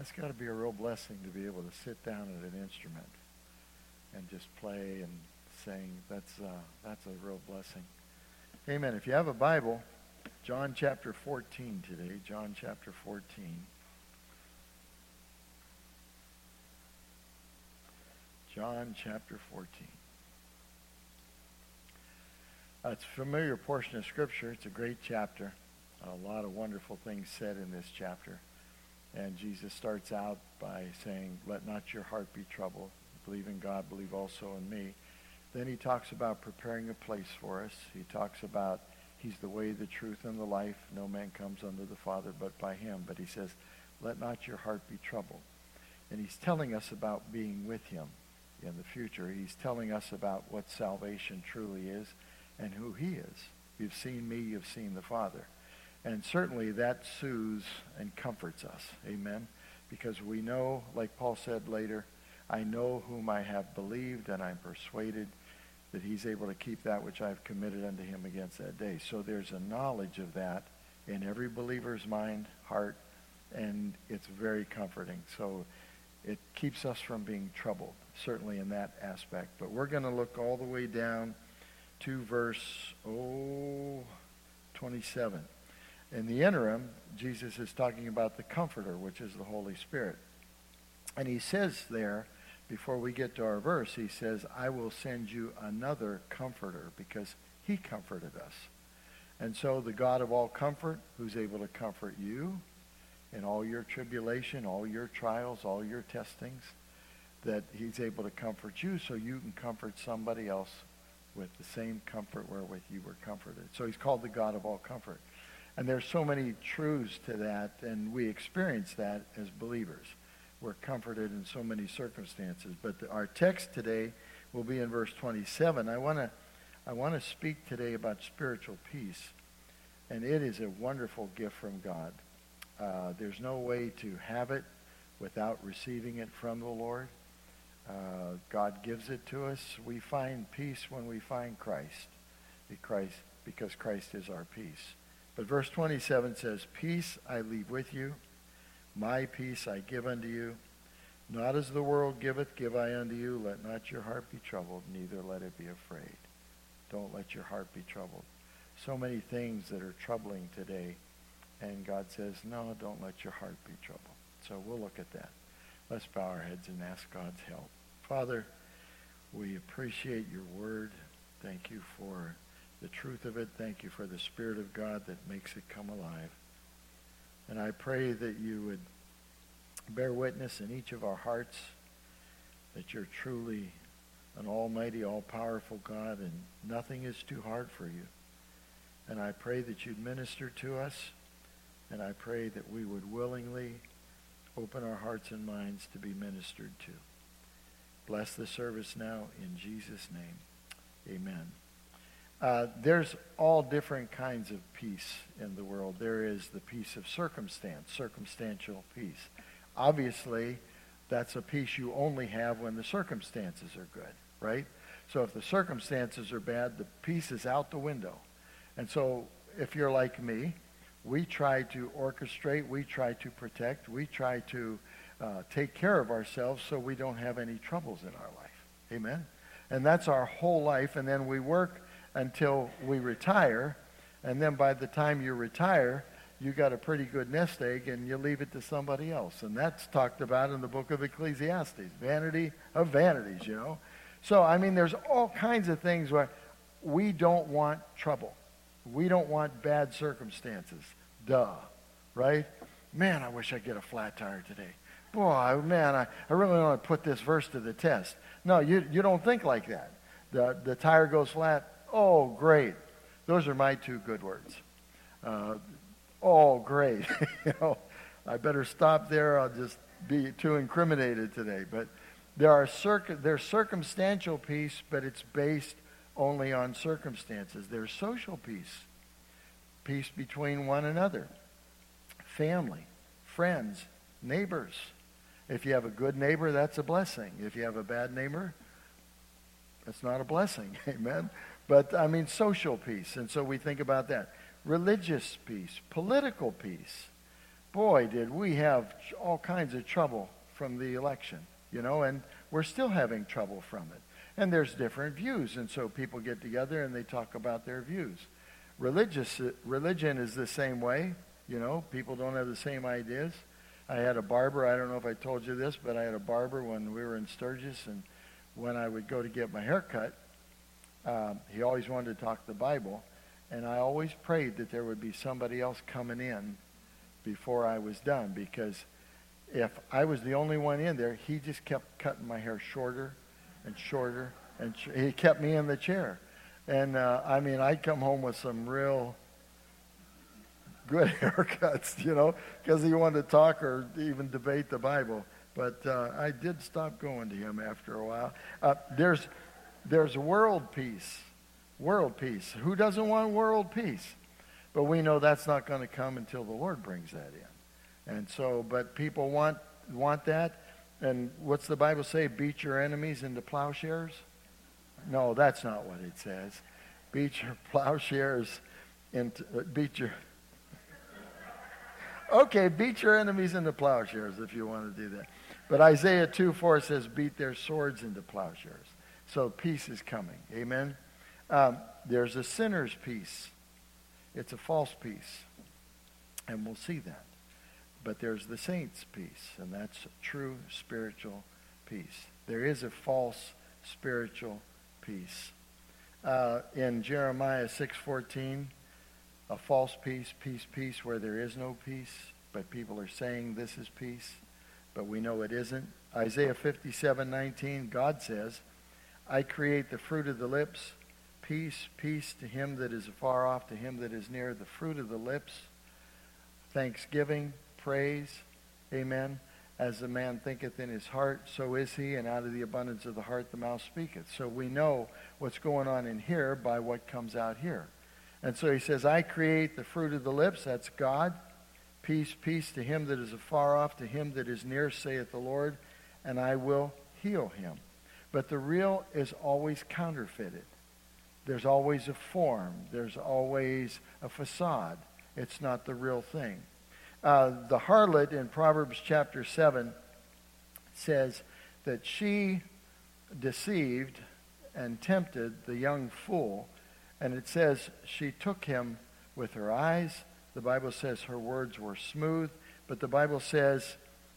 That's got to be a real blessing to be able to sit down at an instrument and just play and sing. That's a real blessing. Amen. If you have a Bible, John chapter 14 today. John chapter 14. John chapter 14. It's a familiar portion of Scripture. It's a great chapter. A lot of wonderful things said in this chapter. And Jesus starts out by saying, "Let not your heart be troubled. Believe in God, believe also in me." Then he talks about preparing a place for us. He talks about he's the way, the truth, and the life. No man comes unto the Father but by him. But he says, let not your heart be troubled. And he's telling us about being with him in the future. He's telling us about what salvation truly is and who he is. You've seen me, you've seen the Father. And certainly that soothes and comforts us. Amen. Because we know, like Paul said later, I know whom I have believed, and I'm persuaded that he's able to keep that which I've committed unto him against that day. So there's a knowledge of that in every believer's mind, heart, and it's very comforting. So it keeps us from being troubled, certainly in that aspect. But we're going to look all the way down to verse 27. In the interim, Jesus is talking about the Comforter, which is the Holy Spirit. And he says there, before we get to our verse, he says, I will send you another Comforter, because he comforted us. And so the God of all comfort, who's able to comfort you in all your tribulation, all your trials, all your testings, that he's able to comfort you so you can comfort somebody else with the same comfort wherewith you were comforted. So he's called the God of all comfort. And there's so many truths to that, and we experience that as believers. We're comforted in so many circumstances. But our text today will be in verse 27. I want to speak today about spiritual peace, and it is a wonderful gift from God. There's no way to have it without receiving it from the Lord. God gives it to us. We find peace when we find Christ, because Christ is our peace. But verse 27 says, Peace I leave with you, my peace I give unto you. Not as the world giveth, give I unto you. Let not your heart be troubled, neither let it be afraid. Don't let your heart be troubled. So many things that are troubling today, and God says, no, don't let your heart be troubled. So we'll look at that. Let's bow our heads and ask God's help. Father, we appreciate your word. Thank you for the truth of it. Thank you for the Spirit of God that makes it come alive. And I pray that you would bear witness in each of our hearts that you're truly an almighty, all-powerful God, and nothing is too hard for you. And I pray that you'd minister to us, and I pray that we would willingly open our hearts and minds to be ministered to. Bless the service now in Jesus' name. Amen. There's all different kinds of peace in the world. There is the peace of circumstance, circumstantial peace. Obviously, that's a peace you only have when the circumstances are good, right? So if the circumstances are bad, the peace is out the window. And so if you're like me, we try to orchestrate, we try to protect, we try to take care of ourselves so we don't have any troubles in our life. Amen? And that's our whole life, and then we work until we retire, and then by the time you retire, you got a pretty good nest egg, and you leave it to somebody else. And that's talked about in the book of Ecclesiastes, vanity of vanities, you know. So, I mean, there's all kinds of things where we don't want trouble. We don't want bad circumstances. Duh, right? Man, I wish I'd get a flat tire today. Boy, man, I really want to put this verse to the test. No, you don't think like that. The tire goes flat. Oh, great. Those are my two good words. Oh, great. You know, I better stop there. I'll just be too incriminated today. But there's circumstantial peace, but it's based only on circumstances. There's social peace, peace between one another, family, friends, neighbors. If you have a good neighbor, that's a blessing. If you have a bad neighbor, that's not a blessing. Amen. But, I mean, social peace. And so we think about that. Religious peace, political peace. boy, did we have all kinds of trouble from the election, and we're still having trouble from it. And there's different views, and so people get together and they talk about their views. Religion is the same way, people don't have the same ideas. I had a barber, I don't know if I told you this, but I had a barber when we were in Sturgis, and when I would go to get my hair cut, he always wanted to talk the Bible, and I always prayed that there would be somebody else coming in before I was done, because if I was the only one in there, he just kept cutting my hair shorter and shorter, and he kept me in the chair. And I'd come home with some real good haircuts, because he wanted to talk or even debate the Bible. But I did stop going to him after a while. There's world peace. World peace. Who doesn't want world peace? But we know that's not going to come until the Lord brings that in. And so, but people want that. And what's the Bible say? Beat your enemies into plowshares? No, that's not what it says. Beat your plowshares into, beat your enemies into plowshares if you want to do that. But Isaiah 2:4 says, beat their swords into plowshares. So peace is coming. Amen? There's a sinner's peace. It's a false peace. And we'll see that. But there's the saint's peace, and that's true spiritual peace. There is a false spiritual peace. In Jeremiah 6:14, a false peace, peace, where there is no peace, but people are saying this is peace, but we know it isn't. Isaiah 57:19, God says, I create the fruit of the lips, peace, peace to him that is afar off, to him that is near, the fruit of the lips, thanksgiving, praise, amen. As the man thinketh in his heart, so is he, and out of the abundance of the heart the mouth speaketh. So we know what's going on in here by what comes out here. And so he says, I create the fruit of the lips, that's God. Peace, peace to him that is afar off, to him that is near, saith the Lord, and I will heal him. But the real is always counterfeited. There's always a form. There's always a facade. It's not the real thing. The harlot in Proverbs chapter 7 says that she deceived and tempted the young fool. And it says she took him with her eyes. The Bible says her words were smooth. But the Bible says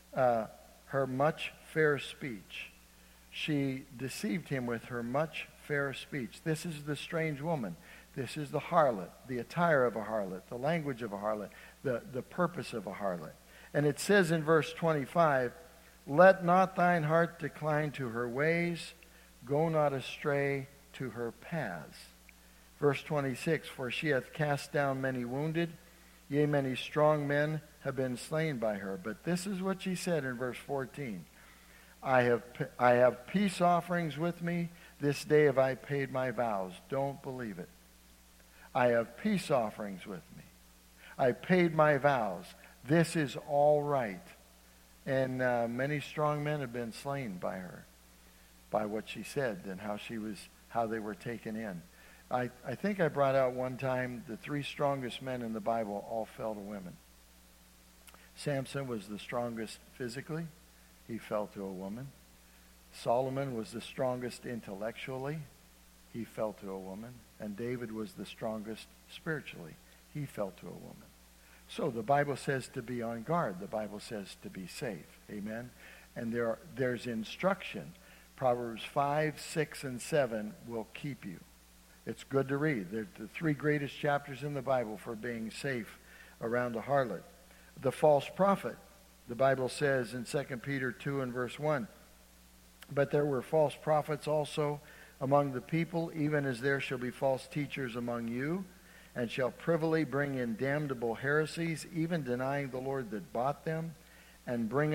her much fair speech. She deceived him with her much fair speech. This is the strange woman. This is the harlot, the attire of a harlot, the language of a harlot, the purpose of a harlot. And it says in verse 25, let not thine heart decline to her ways, go not astray to her paths. Verse 26, for she hath cast down many wounded, yea, many strong men have been slain by her. But this is what she said in verse 14, I have peace offerings with me, this day have I paid my vows. Don't believe it. I have peace offerings with me. I paid my vows. This is all right. And many strong men have been slain by her, by what she said and how they were taken in. I think I brought out one time the 3 strongest men in the Bible all fell to women. Samson was the strongest physically. He fell to a woman. Solomon was the strongest intellectually. He fell to a woman. And David was the strongest spiritually. He fell to a woman. So the Bible says to be on guard. The Bible says to be safe. Amen? And there's instruction. Proverbs 5, 6, and 7 will keep you. It's good to read. They're the 3 greatest chapters in the Bible for being safe around a harlot. The false prophet. The Bible says in 2 Peter 2 and verse 1, but there were false prophets also among the people, even as there shall be false teachers among you, and shall privily bring in damnable heresies, even denying the Lord that bought them, and bring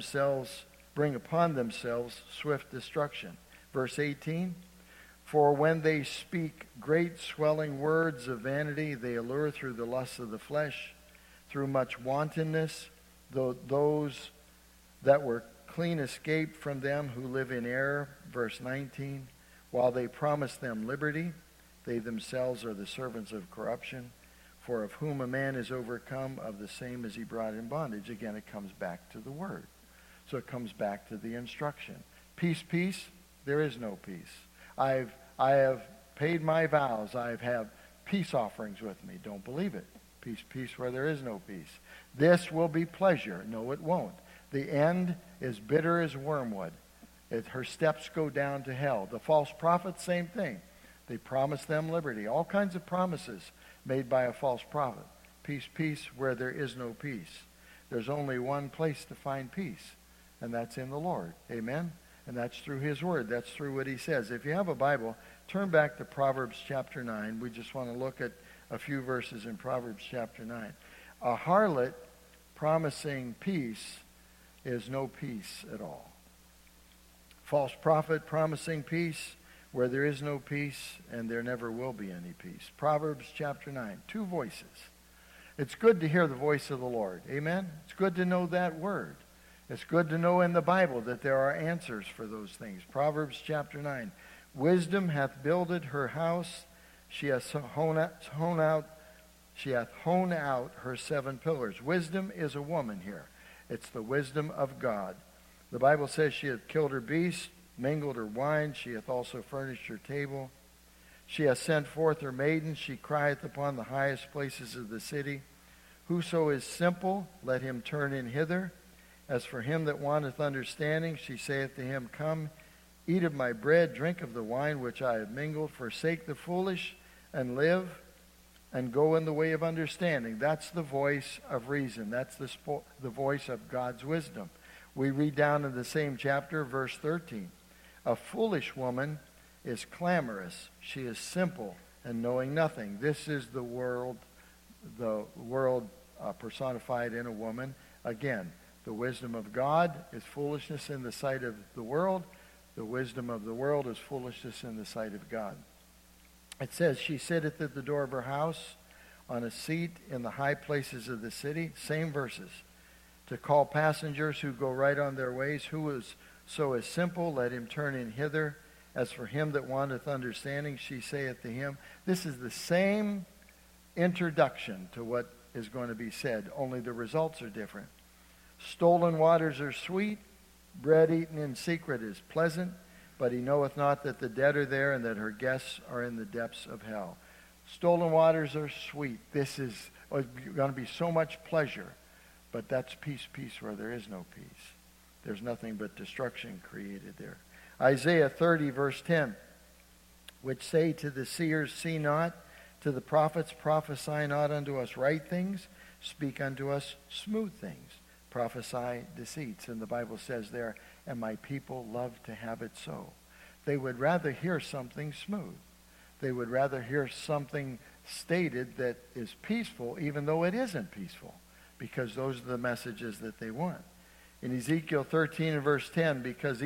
upon themselves swift destruction. Verse 18, for when they speak great swelling words of vanity, they allure through the lusts of the flesh, through much wantonness, those that were clean escaped from them who live in error. Verse 19, while they promise them liberty, they themselves are the servants of corruption. For of whom a man is overcome, of the same is he brought in bondage. Again, it comes back to the word. So it comes back to the instruction. Peace, peace, there is no peace. I have paid my vows. I have peace offerings with me. Don't believe it. Peace, peace, where there is no peace. This will be pleasure. No, it won't. The end is bitter as wormwood. Her steps go down to hell. The false prophet, same thing. They promise them liberty. All kinds of promises made by a false prophet. Peace, peace, where there is no peace. There's only one place to find peace, and that's in the Lord. Amen? And that's through his word. That's through what he says. If you have a Bible, turn back to Proverbs chapter 9. We just want to look at a few verses in Proverbs chapter 9. A harlot promising peace is no peace at all. False prophet promising peace where there is no peace, and there never will be any peace. Proverbs chapter 9, two voices. It's good to hear the voice of the Lord. Amen? It's good to know that word. It's good to know in the Bible that there are answers for those things. Proverbs chapter 9. Wisdom hath builded her house. She hath hewn out her 7 pillars. Wisdom is a woman here. It's the wisdom of God. The Bible says she hath killed her beast, mingled her wine. She hath also furnished her table. She hath sent forth her maidens. She crieth upon the highest places of the city. Whoso is simple, let him turn in hither. As for him that wanteth understanding, she saith to him, Come, eat of my bread, drink of the wine which I have mingled. Forsake the foolish, and live, and go in the way of understanding. That's the voice of reason. That's the voice of God's wisdom. We read down in the same chapter, verse 13. A foolish woman is clamorous. She is simple and knowing nothing. This is the world personified in a woman. Again, the wisdom of God is foolishness in the sight of the world. The wisdom of the world is foolishness in the sight of God. It says, she sitteth at the door of her house on a seat in the high places of the city. Same verses. To call passengers who go right on their ways. So is simple, let him turn in hither. As for him that wanteth understanding, she saith to him. This is the same introduction to what is going to be said, only the results are different. Stolen waters are sweet, bread eaten in secret is pleasant, but he knoweth not that the dead are there and that her guests are in the depths of hell. Stolen waters are sweet. This is going to be so much pleasure, but that's peace, peace where there is no peace. There's nothing but destruction created there. Isaiah 30, verse 10, which say to the seers, see not, to the prophets, prophesy not unto us right things, speak unto us smooth things, prophesy deceits. And the Bible says there, and my people love to have it so. They would rather hear something smooth. They would rather hear something stated that is peaceful, even though it isn't peaceful, because those are the messages that they want. In Ezekiel 13 and verse 10,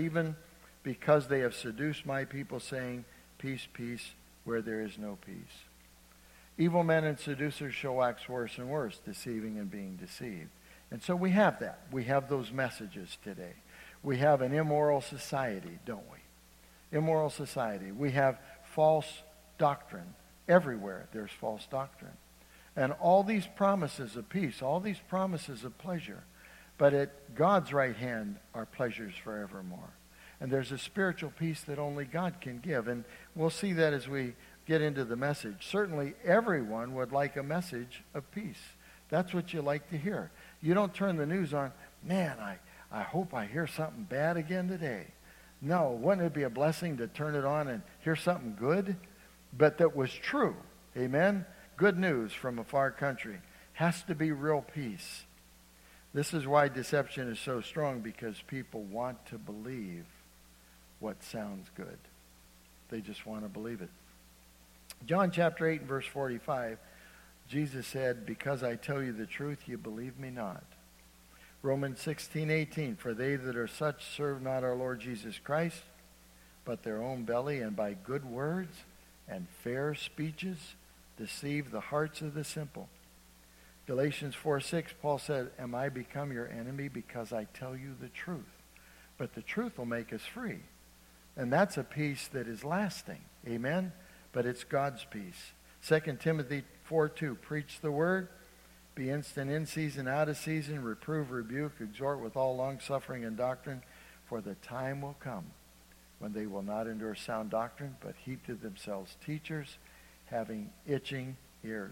because they have seduced my people, saying, peace, peace, where there is no peace. Evil men and seducers shall wax worse and worse, deceiving and being deceived. And so we have that. We have those messages today. We have an immoral society, don't we? Immoral society. We have false doctrine. Everywhere there's false doctrine. And all these promises of peace, all these promises of pleasure, but at God's right hand are pleasures forevermore. And there's a spiritual peace that only God can give. And we'll see that as we get into the message. Certainly everyone would like a message of peace. That's what you like to hear. You don't turn the news on, man, I hope I hear something bad again today. No, wouldn't it be a blessing to turn it on and hear something good? But that was true. Amen? Good news from a far country. Has to be real peace. This is why deception is so strong, because people want to believe what sounds good. They just want to believe it. John chapter 8 and verse 45, Jesus said, because I tell you the truth, you believe me not. Romans 16:18, for they that are such serve not our Lord Jesus Christ, but their own belly, and by good words and fair speeches deceive the hearts of the simple. Galatians 4:6, Paul said, am I become your enemy because I tell you the truth? But the truth will make us free. And that's a peace that is lasting. Amen? But it's God's peace. 2 Timothy 4:2. Preach the word. Be instant in season, out of season. Reprove, rebuke, exhort with all longsuffering and doctrine. For the time will come when they will not endure sound doctrine, but heap to themselves teachers having itching ears.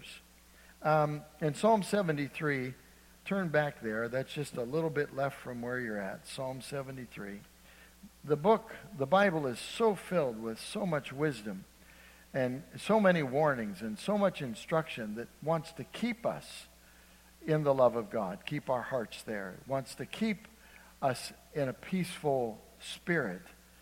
In Psalm 73, turn back there. That's just a little bit left from where you're at. Psalm 73. The Bible is so filled with so much wisdom and so many warnings and so much instruction that wants to keep us in the love of God, keep our hearts there. It wants to keep us in a peaceful spirit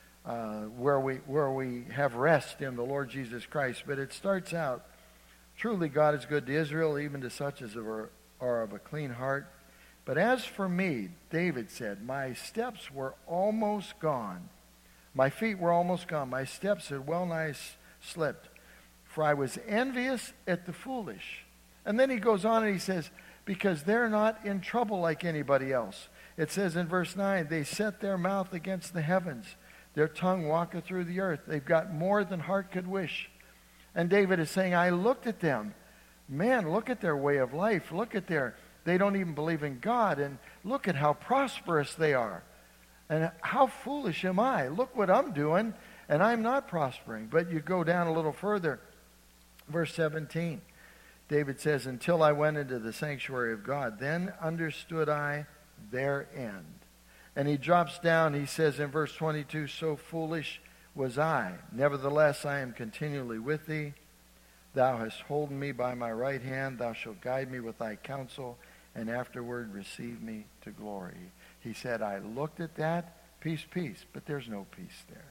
where we have rest in the Lord Jesus Christ. But it starts out, truly God is good to Israel, even to such as are of a clean heart. But as for me, David said, my steps were almost gone. My feet were almost gone. My steps had well nigh slipped. For I was envious at the foolish. And then he goes on and he says, because they're not in trouble like anybody else. It says in verse 9, they set their mouth against the heavens. Their tongue walketh through the earth. They've got more than heart could wish. And David is saying, I looked at them. Man, look at their way of life. Look at they don't even believe in God. And look at how prosperous they are. And how foolish am I? Look what I'm doing, and I'm not prospering. But you go down a little further, verse 17. David says, until I went into the sanctuary of God, then understood I their end. And he drops down, he says in verse 22, so foolish was I. Nevertheless, I am continually with thee. Thou hast holden me by my right hand. Thou shalt guide me with thy counsel, and afterward receive me to glory. He said, I looked at that, peace, peace, but there's no peace there.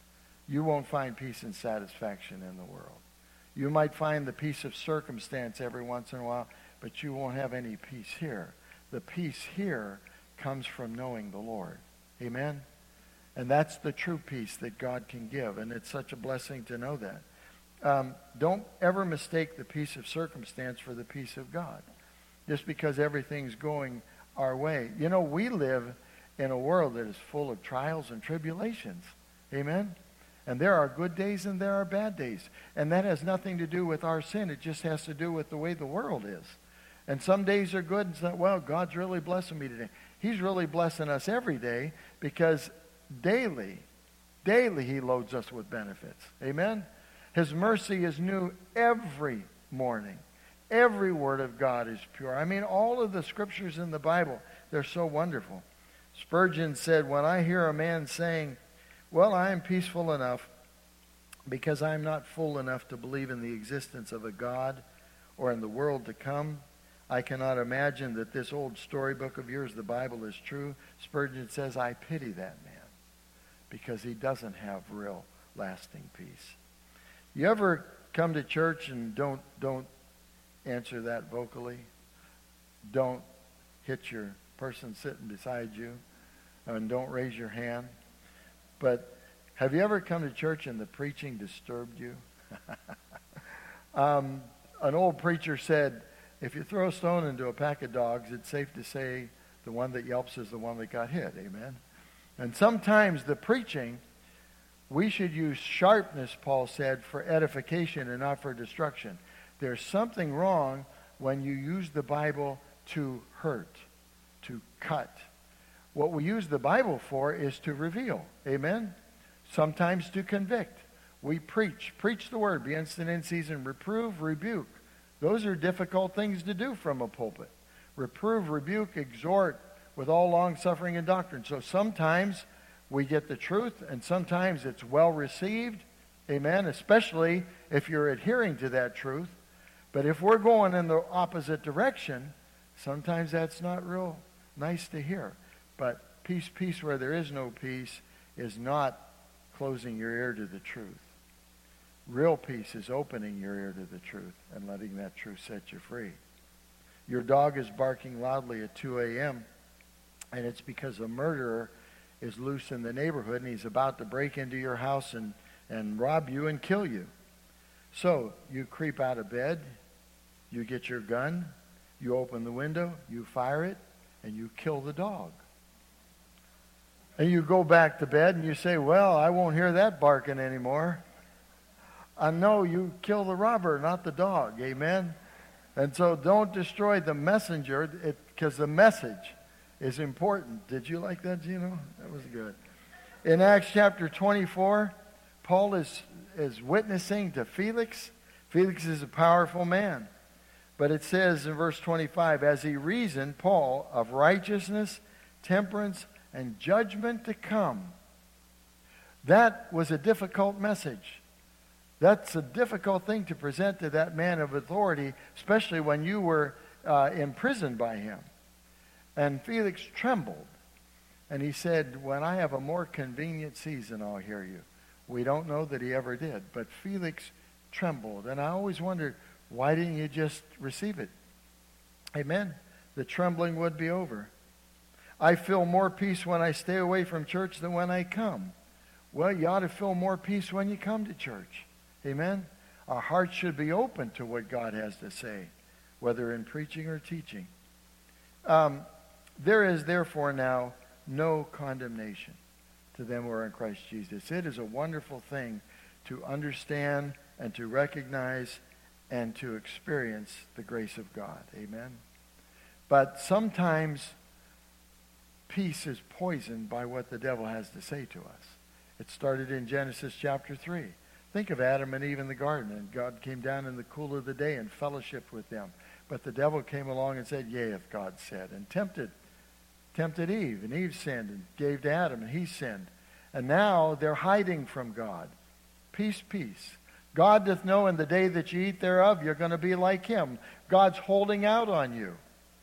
You won't find peace and satisfaction in the world. You might find the peace of circumstance every once in a while, but you won't have any peace here. The peace here comes from knowing the Lord. Amen? And that's the true peace that God can give, and it's such a blessing to know that. Don't ever mistake the peace of circumstance for the peace of God, just because everything's going our way. You know, we live in a world that is full of trials and tribulations. Amen? And there are good days and there are bad days. And that has nothing to do with our sin. It just has to do with the way the world is. And some days are good and some, well, God's really blessing me today. He's really blessing us every day because daily he loads us with benefits. Amen? His mercy is new every morning. Every word of God is pure. I mean, all of the scriptures in the Bible, they're so wonderful. Spurgeon said, when I hear a man saying, well, I am peaceful enough because I am not fool enough to believe in the existence of a God or in the world to come. I cannot imagine that this old storybook of yours, the Bible, is true. Spurgeon says, I pity that man because he doesn't have real lasting peace. You ever come to church and don't answer that vocally? Don't hit your person sitting beside you and don't raise your hand. But have you ever come to church and the preaching disturbed you? An old preacher said, if you throw a stone into a pack of dogs, it's safe to say the one that yelps is the one that got hit. Amen? And sometimes the preaching, we should use sharpness, Paul said, for edification and not for destruction. There's something wrong when you use the Bible to hurt, to cut. What we use the Bible for is to reveal. Amen? Sometimes to convict. We preach the word, be instant in season, reprove, rebuke. Those are difficult things to do from a pulpit. Reprove, rebuke, exhort with all long suffering and doctrine. So sometimes we get the truth and sometimes it's well received. Amen? Especially if you're adhering to that truth. But if we're going in the opposite direction, sometimes that's not real nice to hear. But peace where there is no peace is not closing your ear to the truth. Real peace is opening your ear to the truth and letting that truth set you free. Your dog is barking loudly at 2 a.m. and it's because a murderer is loose in the neighborhood and he's about to break into your house and rob you and kill you. So you creep out of bed, you get your gun, you open the window, you fire it, and you kill the dog. And you go back to bed and you say, well, I won't hear that barking anymore. No, you kill the robber, not the dog. Amen? And so don't destroy the messenger, because the message is important. Did you like that, Gino? That was good. In Acts chapter 24, Paul is witnessing to Felix. Felix is a powerful man. But it says in verse 25, as he reasoned, Paul, of righteousness, temperance, and judgment to come. That was a difficult message. That's a difficult thing to present to that man of authority, especially when you were imprisoned by him. And Felix trembled. And he said, when I have a more convenient season, I'll hear you. We don't know that he ever did. But Felix trembled. And I always wondered, why didn't you just receive it? Amen. The trembling would be over. I feel more peace when I stay away from church than when I come. Well, you ought to feel more peace when you come to church. Amen. Our hearts should be open to what God has to say, whether in preaching or teaching. There is therefore now no condemnation to them who are in Christ Jesus. It is a wonderful thing to understand and to recognize and to experience the grace of God. Amen. But sometimes peace is poisoned by what the devil has to say to us. It started in Genesis chapter 3. Think of Adam and Eve in the garden, and God came down in the cool of the day and fellowshiped with them. But the devil came along and said, yea, if God said, and tempted Eve, and Eve sinned and gave to Adam, and he sinned. And now they're hiding from God. Peace, peace. God doth know in the day that you eat thereof, you're going to be like him. God's holding out on you.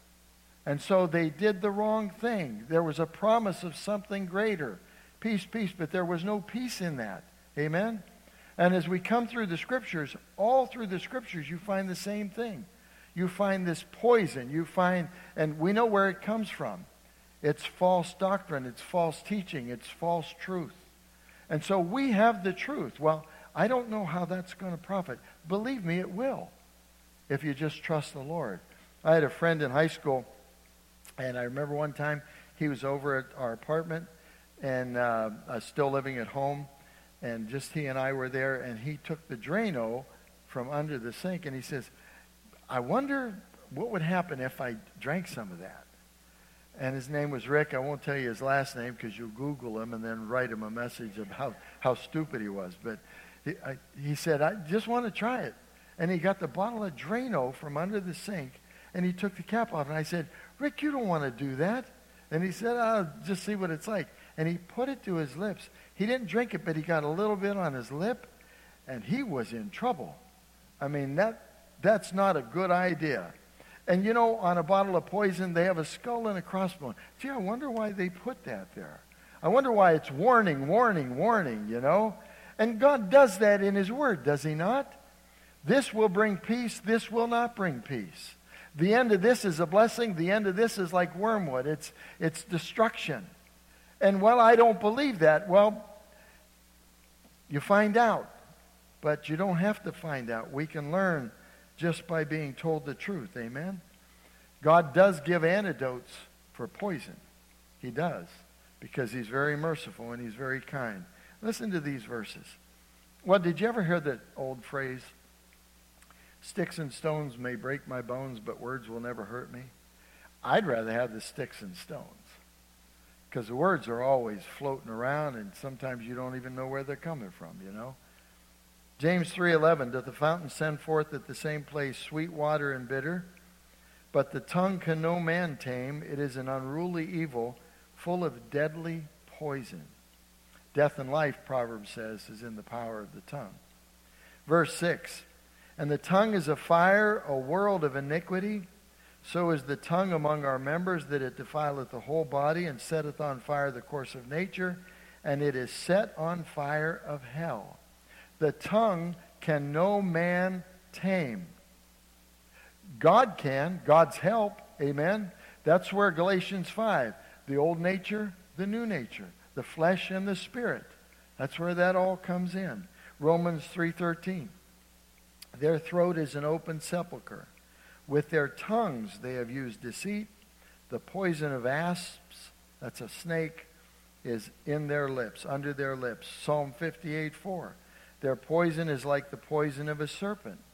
And so they did the wrong thing. There was a promise of something greater. Peace, peace, but there was no peace in that. Amen? And as we come through the Scriptures, all through the Scriptures, you find the same thing. You find this poison. You find, and we know where it comes from. It's false doctrine. It's false teaching. It's false truth. And so we have the truth. Well, I don't know how that's going to profit. Believe me, it will, if you just trust the Lord. I had a friend in high school, and I remember one time he was over at our apartment, and still living at home, and just he and I were there, and he took the Drano from under the sink, and he says, I wonder what would happen if I drank some of that. And his name was Rick. I won't tell you his last name because you'll Google him and then write him a message about how stupid he was. But he said, I just want to try it. And he got the bottle of Drano from under the sink, and he took the cap off. And I said, Rick, you don't want to do that. And he said, I'll just see what it's like. And he put it to his lips. He didn't drink it, but he got a little bit on his lip, and he was in trouble. I mean, that's not a good idea. And you know, on a bottle of poison, they have a skull and a crossbone. Gee, I wonder why they put that there. I wonder why it's warning, warning, warning, you know. And God does that in his word, does he not? This will bring peace. This will not bring peace. The end of this is a blessing. The end of this is like wormwood. It's destruction. And well, I don't believe that. Well, you find out. But you don't have to find out. We can learn just by being told the truth. Amen? God does give antidotes for poison. He does. Because he's very merciful and he's very kind. Listen to these verses. Well, did you ever hear that old phrase? Sticks and stones may break my bones, but words will never hurt me. I'd rather have the sticks and stones. Because the words are always floating around, and sometimes you don't even know where they're coming from, you know. James 3:11, doth the fountain send forth at the same place sweet water and bitter? But the tongue can no man tame. It is an unruly evil, full of deadly poison. Death and life, Proverbs says, is in the power of the tongue. Verse 6, and the tongue is a fire, a world of iniquity. So is the tongue among our members, that it defileth the whole body, and setteth on fire the course of nature, and it is set on fire of hell. The tongue can no man tame. God can. God's help. Amen. That's where Galatians 5, the old nature, the new nature, the flesh and the spirit. That's where that all comes in. Romans 3:13. Their throat is an open sepulcher. With their tongues they have used deceit. The poison of asps, that's a snake, is in their lips, under their lips. Psalm 58:4. Their poison is like the poison of a serpent.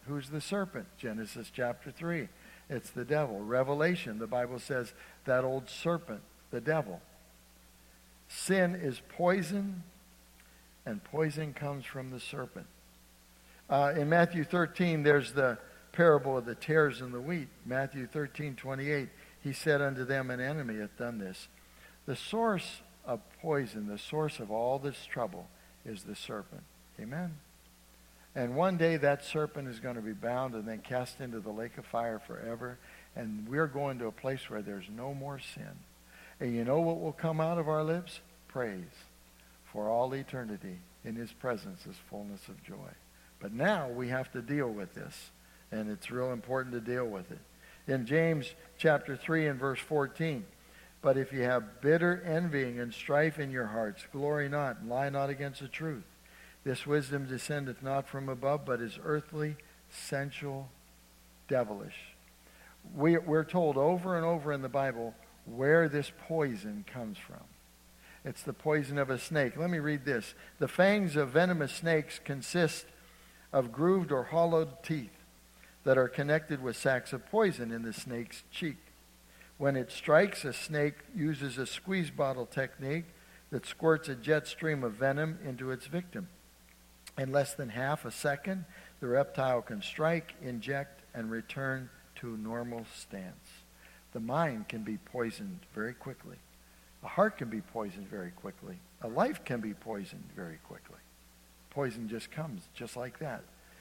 Who's the serpent? Genesis chapter 3. It's the devil. Revelation, the Bible says, that old serpent, the devil. Sin is poison, and poison comes from the serpent. In Matthew 13, there's the parable of the tares and the wheat. Matthew 13:28. He said unto them, an enemy hath done this. The source of poison, the source of all this trouble, is the serpent. Amen? And one day that serpent is going to be bound and then cast into the lake of fire forever. And we're going to a place where there's no more sin. And you know what will come out of our lips? Praise. For all eternity, in his presence is fullness of joy. But now we have to deal with this. And it's real important to deal with it. In James chapter 3 and verse 14, but if you have bitter envying and strife in your hearts, glory not, and lie not against the truth. This wisdom descendeth not from above, but is earthly, sensual, devilish. We're told over and over in the Bible where this poison comes from. It's the poison of a snake. Let me read this. The fangs of venomous snakes consist of grooved or hollowed teeth that are connected with sacs of poison in the snake's cheek. When it strikes, a snake uses a squeeze bottle technique that squirts a jet stream of venom into its victim. In less than half a second, the reptile can strike, inject, and return to normal stance. The mind can be poisoned very quickly. A heart can be poisoned very quickly. A life can be poisoned very quickly. Poison just comes just like that.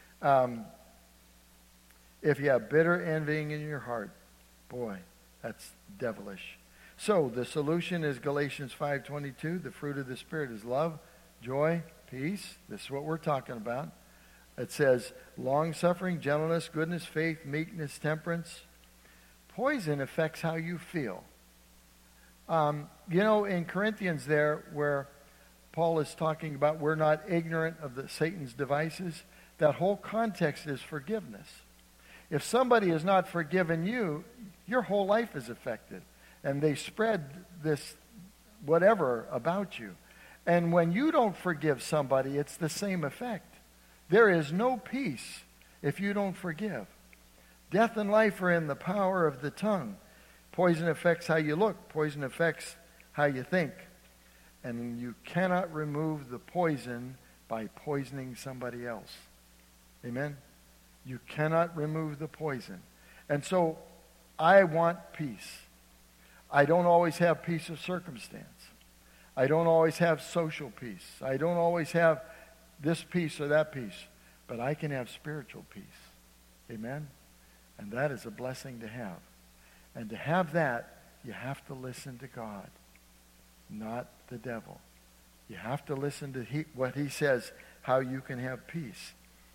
If you have bitter envying in your heart, boy, that's devilish. So the solution is Galatians 5:22. The fruit of the Spirit is love, joy, peace. This is what we're talking about. It says long-suffering, gentleness, goodness, faith, meekness, temperance. Poison affects how you feel. In Corinthians there, where Paul is talking about we're not ignorant of Satan's devices, that whole context is forgiveness. If somebody has not forgiven you, your whole life is affected. And they spread this whatever about you. And when you don't forgive somebody, it's the same effect. There is no peace if you don't forgive. Death and life are in the power of the tongue. Poison affects how you look. Poison affects how you think. And you cannot remove the poison by poisoning somebody else. Amen? You cannot remove the poison. And so I want peace. I don't always have peace of circumstance. I don't always have social peace. I don't always have this peace or that peace. But I can have spiritual peace. Amen? And that is a blessing to have. And to have that, you have to listen to God, not the devil. You have to listen to what he says, how you can have peace.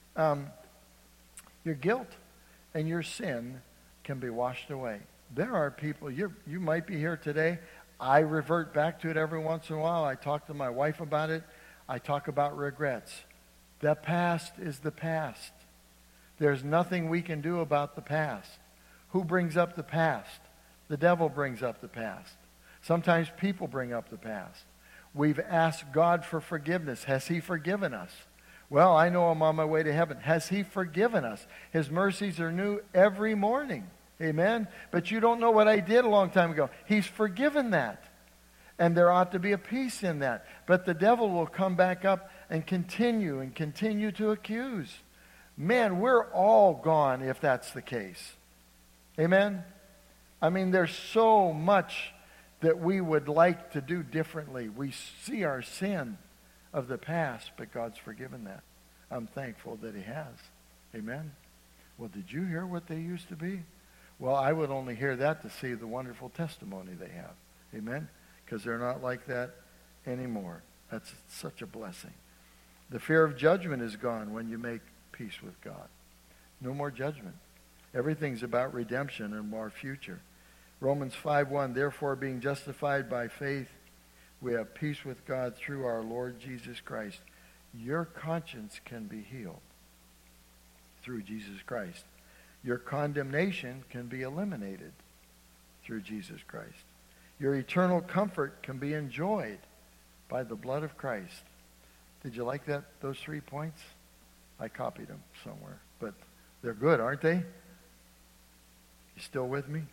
Your guilt and your sin can be washed away. There are people, you might be here today. I revert back to it every once in a while. I talk to my wife about it. I talk about regrets. The past is the past. There's nothing we can do about the past. Who brings up the past? The devil brings up the past. Sometimes people bring up the past. We've asked God for forgiveness. Has he forgiven us? Well, I know I'm on my way to heaven. Has he forgiven us? His mercies are new every morning. Amen? But you don't know what I did a long time ago. He's forgiven that. And there ought to be a peace in that. But the devil will come back up and continue to accuse. Man, we're all gone if that's the case. Amen? I mean, there's so much that we would like to do differently. We see our sin of the past, but God's forgiven that. I'm thankful that he has. Amen? Well, did you hear what they used to be? Well, I would only hear that to see the wonderful testimony they have. Amen? Because they're not like that anymore. That's such a blessing. The fear of judgment is gone when you make peace with God. No more judgment. Everything's about redemption and our future. Romans 5:1, therefore being justified by faith, we have peace with God through our Lord Jesus Christ. Your conscience can be healed through Jesus Christ. Your condemnation can be eliminated through Jesus Christ. Your eternal comfort can be enjoyed by the blood of Christ. Did you like those 3 points? I copied them somewhere, but They're good, aren't they? You still with me?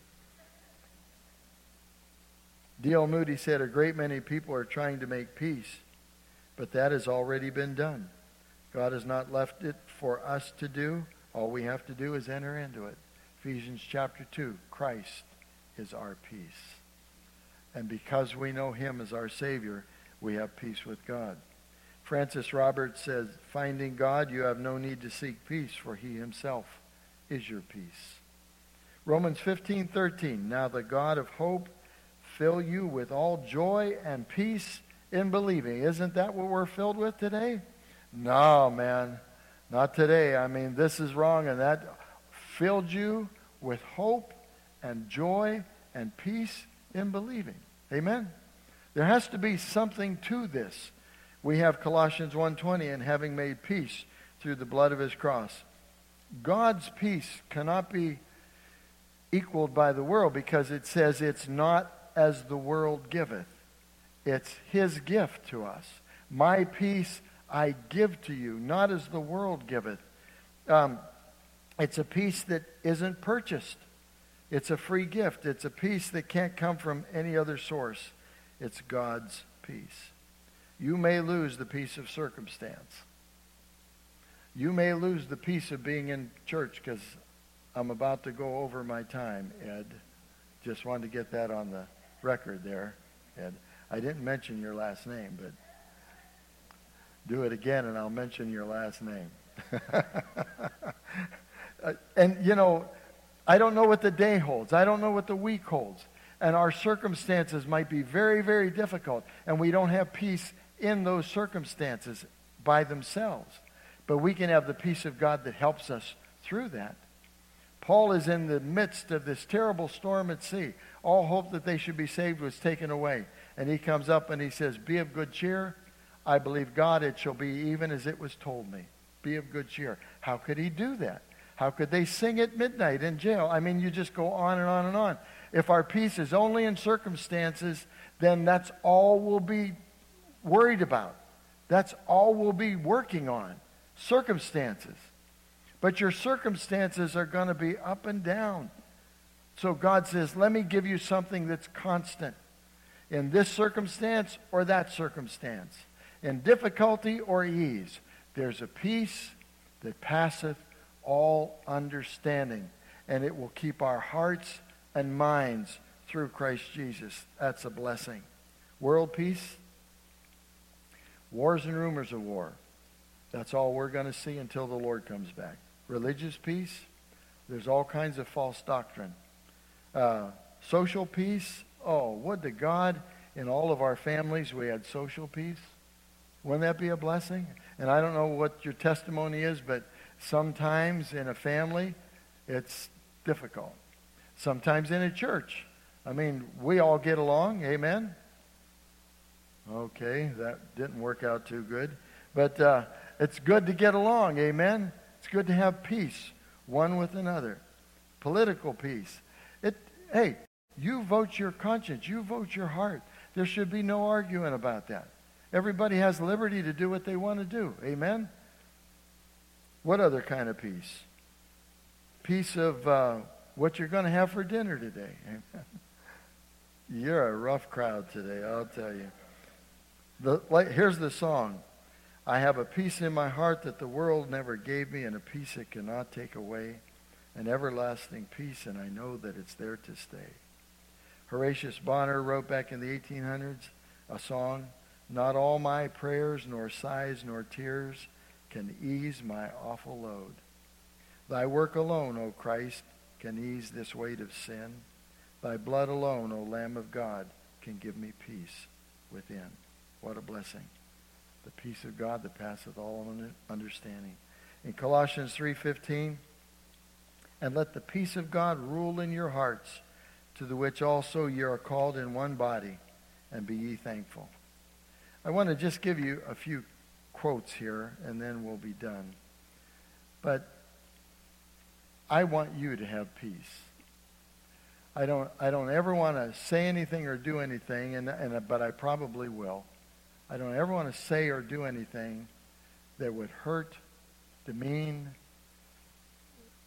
D.L. Moody said, a great many people are trying to make peace, but that has already been done. God has not left it for us to do. All we have to do is enter into it. Ephesians chapter 2, Christ is our peace. And because we know him as our Savior, we have peace with God. Francis Roberts says, finding God, you have no need to seek peace, for he himself is your peace. Romans 15:13, now the God of hope fill you with all joy and peace in believing. Isn't that what we're filled with today? No, man, not today. I mean, this is wrong, and that filled you with hope and joy and peace in believing. Amen? There has to be something to this. We have Colossians 1:20, and having made peace through the blood of his cross. God's peace cannot be equaled by the world, because it says it's not as the world giveth. It's his gift to us. My peace I give to you, not as the world giveth. It's a peace that isn't purchased. It's a free gift. It's a peace that can't come from any other source. It's God's peace. You may lose the peace of circumstance. You may lose the peace of being in church, because I'm about to go over my time, Ed. Just wanted to get that on the record there, Ed. I didn't mention your last name, but do it again and I'll mention your last name. And, you know, I don't know what the day holds. I don't know what the week holds. And our circumstances might be very, very difficult. And we don't have peace in those circumstances by themselves. But we can have the peace of God that helps us through that. Paul is in the midst of this terrible storm at sea. All hope that they should be saved was taken away. And he comes up and he says, be of good cheer. I believe God, it shall be even as it was told me. Be of good cheer. How could he do that? How could they sing at midnight in jail? I mean, you just go on and on and on. If our peace is only in circumstances, then that's all we'll be worried about. That's all we'll be working on. Circumstances. But your circumstances are going to be up and down. So God says, let me give you something that's constant. In this circumstance or that circumstance. In difficulty or ease. There's a peace that passeth all understanding. And it will keep our hearts and minds through Christ Jesus. That's a blessing. World peace. Wars and rumors of war. That's all we're going to see until the Lord comes back. Religious peace. There's all kinds of false doctrine. Social peace. Oh, would to God in all of our families we had social peace. Wouldn't that be a blessing? And I don't know what your testimony is, but sometimes in a family, it's difficult. Sometimes in a church. I mean, we all get along. Amen? Okay, that didn't work out too good. But it's good to get along. Amen? It's good to have peace, one with another. Political peace. Hey, you vote your conscience. You vote your heart. There should be no arguing about that. Everybody has liberty to do what they want to do. Amen? What other kind of peace? Peace of what you're going to have for dinner today. Amen? You're a rough crowd today, I'll tell you. Here's the song. I have a peace in my heart that the world never gave me, and a peace it cannot take away. An everlasting peace, and I know that it's there to stay. Horatius Bonner wrote back in the 1800s a song, not all my prayers, nor sighs, nor tears can ease my awful load. Thy work alone, O Christ, can ease this weight of sin. Thy blood alone, O Lamb of God, can give me peace within. What a blessing. The peace of God that passeth all understanding. In Colossians 3:15, and let the peace of God rule in your hearts, to the which also ye are called in one body, and be ye thankful. I want to just give you a few quotes here, and then we'll be done. But I want you to have peace. I don't ever want to say anything or do anything, but I probably will. I don't ever want to say or do anything that would hurt, demean,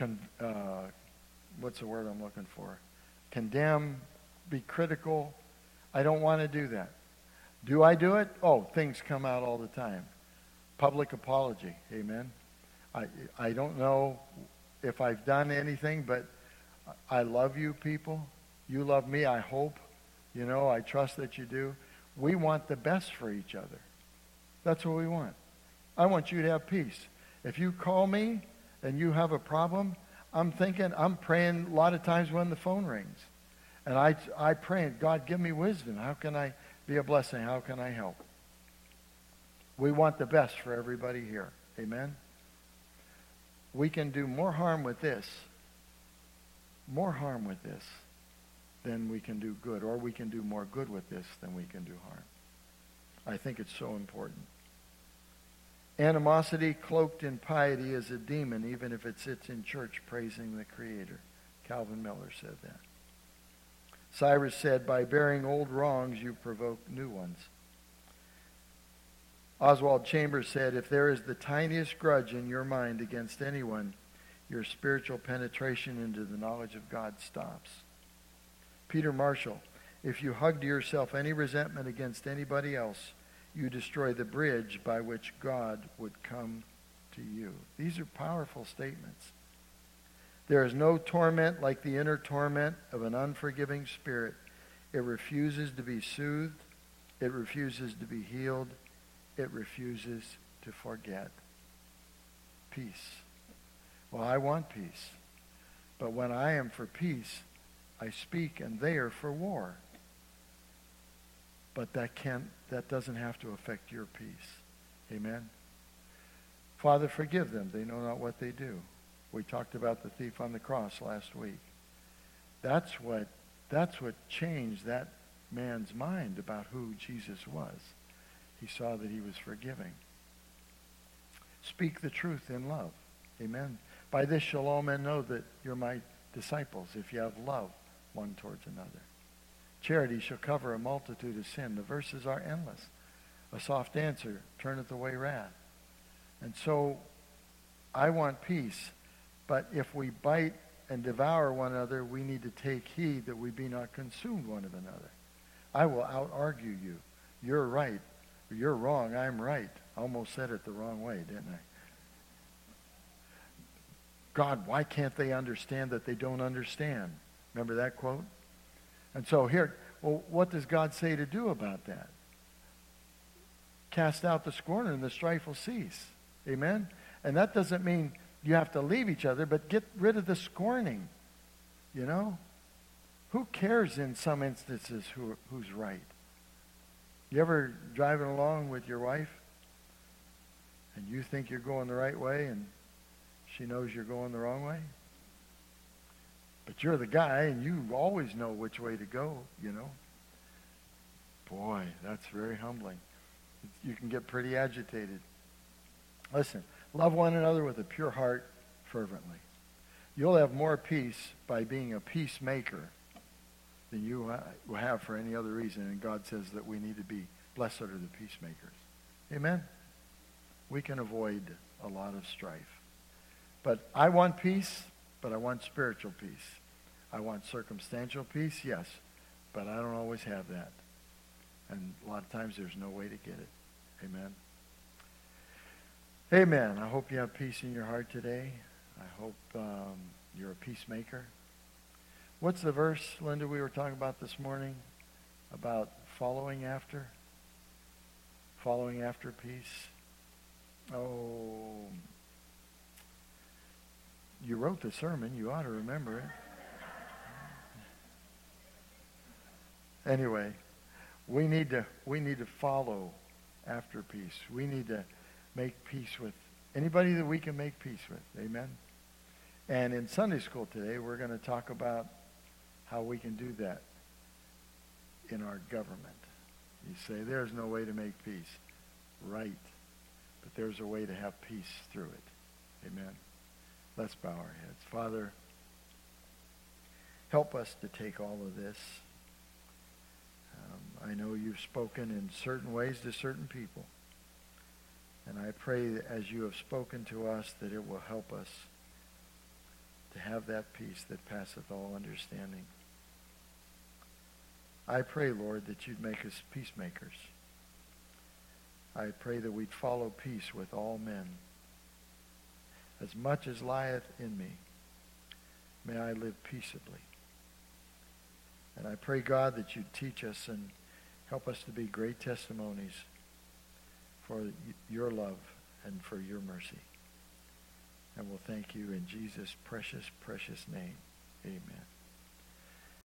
what's the word I'm looking for? Condemn, be critical. I don't want to do that. Do I do it? Oh, things come out all the time. Public apology. Amen. I don't know if I've done anything, but I love you people. You love me, I hope. You know, I trust that you do. We want the best for each other. That's what we want. I want you to have peace. If you call me and you have a problem, I'm praying a lot of times when the phone rings. And I pray, God, give me wisdom. How can I be a blessing? How can I help? We want the best for everybody here. Amen? We can do more harm with this than we can do good. Or we can do more good with this than we can do harm. I think it's so important. Animosity cloaked in piety is a demon, even if it sits in church praising the Creator. Calvin Miller said that. Cyrus said, by bearing old wrongs, you provoke new ones. Oswald Chambers said, if there is the tiniest grudge in your mind against anyone, your spiritual penetration into the knowledge of God stops. Peter Marshall, if you hug to yourself any resentment against anybody else, you destroy the bridge by which God would come to you. These are powerful statements. There is no torment like the inner torment of an unforgiving spirit. It refuses to be soothed. It refuses to be healed. It refuses to forget. Peace. Well, I want peace. But when I am for peace, I speak and they are for war. But that doesn't have to affect your peace. Amen? Father, forgive them. They know not what they do. We talked about the thief on the cross last week. That's what changed that man's mind about who Jesus was. He saw that he was forgiving. Speak the truth in love. Amen. By this shall all men know that you're my disciples, if you have love one towards another. Charity shall cover a multitude of sin. The verses are endless. A soft answer turneth away wrath. And so I want peace. But if we bite and devour one another, we need to take heed that we be not consumed one of another. I will out-argue you. You're right. You're wrong. I'm right. I almost said it the wrong way, didn't I? God, why can't they understand that they don't understand? Remember that quote? And so here, well, what does God say to do about that? Cast out the scorner and the strife will cease. Amen? And that doesn't mean you have to leave each other, but get rid of the scorning. You know? Who cares in some instances who's right? You ever driving along with your wife and you think you're going the right way and she knows you're going the wrong way? But you're the guy and you always know which way to go, you know? Boy, that's very humbling. You can get pretty agitated. Listen, love one another with a pure heart fervently. You'll have more peace by being a peacemaker than you will have for any other reason. And God says that we need to be blessed are the peacemakers. Amen? We can avoid a lot of strife. But I want peace, but I want spiritual peace. I want circumstantial peace, yes, but I don't always have that. And a lot of times there's no way to get it. Amen? Amen. I hope you have peace in your heart today. I hope you're a peacemaker. What's the verse, Linda, we were talking about this morning about following after? Following after peace. Oh, you wrote the sermon. You ought to remember it. Anyway, we need to follow after peace. We need to make peace with anybody that we can make peace with. Amen? And in Sunday school today, we're going to talk about how we can do that in our government. You say, there's no way to make peace. Right. But there's a way to have peace through it. Amen? Let's bow our heads. Father, help us to take all of this. I know you've spoken in certain ways to certain people. And I pray that as you have spoken to us, that it will help us to have that peace that passeth all understanding. I pray, Lord, that you'd make us peacemakers. I pray that we'd follow peace with all men. As much as lieth in me, may I live peaceably. And I pray, God, that you'd teach us and help us to be great testimonies for your love and for your mercy. And we'll thank you in Jesus' precious, precious name. Amen.